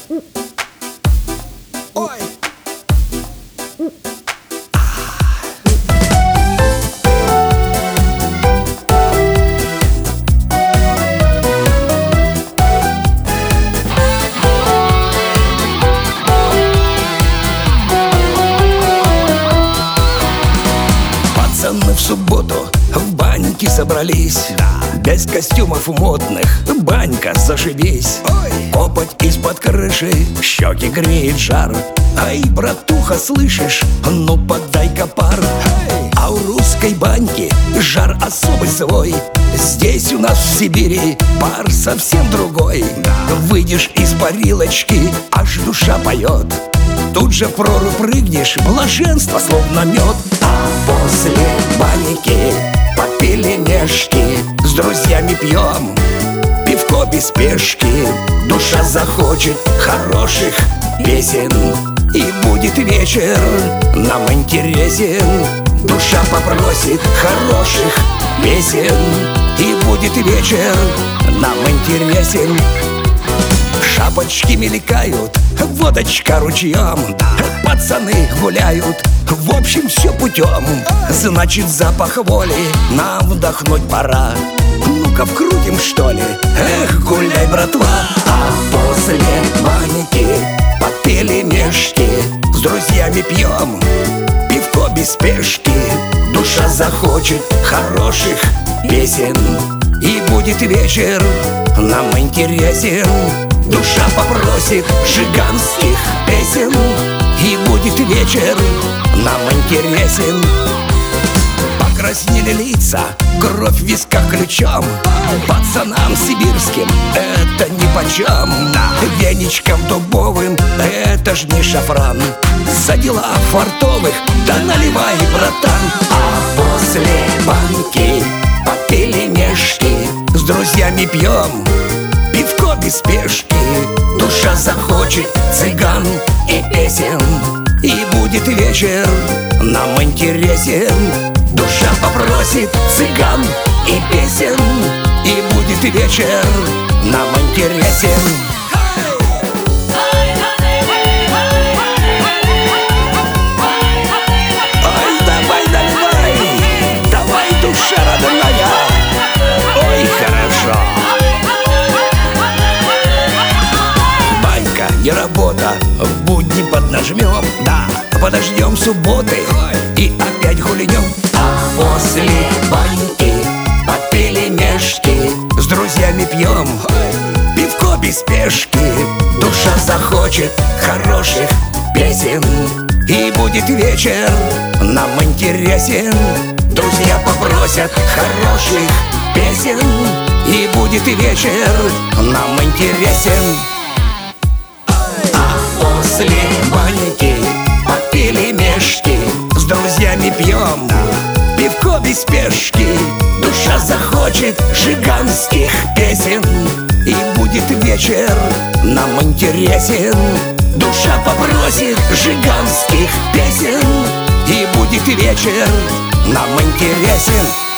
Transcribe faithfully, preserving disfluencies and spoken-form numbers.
Ой! Пацаны в субботу в баньке собрались, да. Без костюмов модных, банька зашибись. Ой. Копоть из-под крыши, щеки греет жар. Ай, братуха, слышишь, ну подай-ка пар. Эй. А у русской баньки жар особый свой. Здесь у нас в Сибири пар совсем другой, да. Выйдешь из парилочки, аж душа поет. Тут же в прорубь прыгнешь, блаженство словно мед. А после баньки попили мешки, с друзьями пьем пивко без спешки. Душа захочет хороших песен, и будет вечер нам интересен. Душа попросит хороших песен, и будет вечер нам интересен. Шапочки мелькают, водочка ручьем, да. Пацаны гуляют, в общем все путем. Значит, запах воли нам вдохнуть пора. Ну-ка вкрутим, что ли, эх, гуляй, братва. А после баньки попили мешки, с друзьями пьем пивко без спешки. Душа захочет хороших песен, и будет вечер нам интересен. Душа попросит жиганских песен, и будет вечер нам интересен. Покраснели лица, кровь в висках ключом. Пацанам сибирским это нипочем. Веничком дубовым это ж не шафран. За дела фартовых да наливай, братан. А после баньки попили мешки, с друзьями пьем пивко без спешки. Душа захочет цыган и песен, и будет вечер нам интересен. Душа попросит цыган и песен, и будет вечер нам интересен. Ой, давай, давай, давай, душа родная. Ой, хорошо. Не работа, в будни поднажмем, да. Подождем субботы и опять гулянем. А после баньки попили мешки, с друзьями пьем пивко без спешки. Душа захочет хороших песен, и будет вечер нам интересен. Друзья попросят хороших песен, и будет вечер нам интересен. После баньки попили мешки, с друзьями пьем пивко без спешки. Душа захочет жиганских песен, и будет вечер нам интересен. Душа попросит жиганских песен, и будет вечер нам интересен.